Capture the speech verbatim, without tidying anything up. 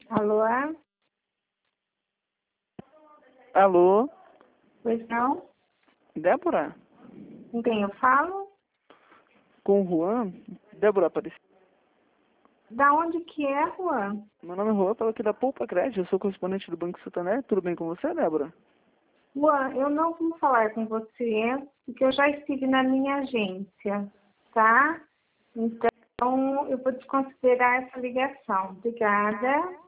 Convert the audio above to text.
Alô? Alô? Pois não? Débora? Com quem eu falo? Com o Juan? Débora Aparecida. Da onde que é, Juan? Meu nome é Juan, falo aqui da Poupa Crédito, eu sou correspondente do Banco Santander. Tudo bem com você, Débora? Juan, eu não vou falar com você, porque eu já estive na minha agência, tá? Então, eu vou desconsiderar essa ligação. Obrigada.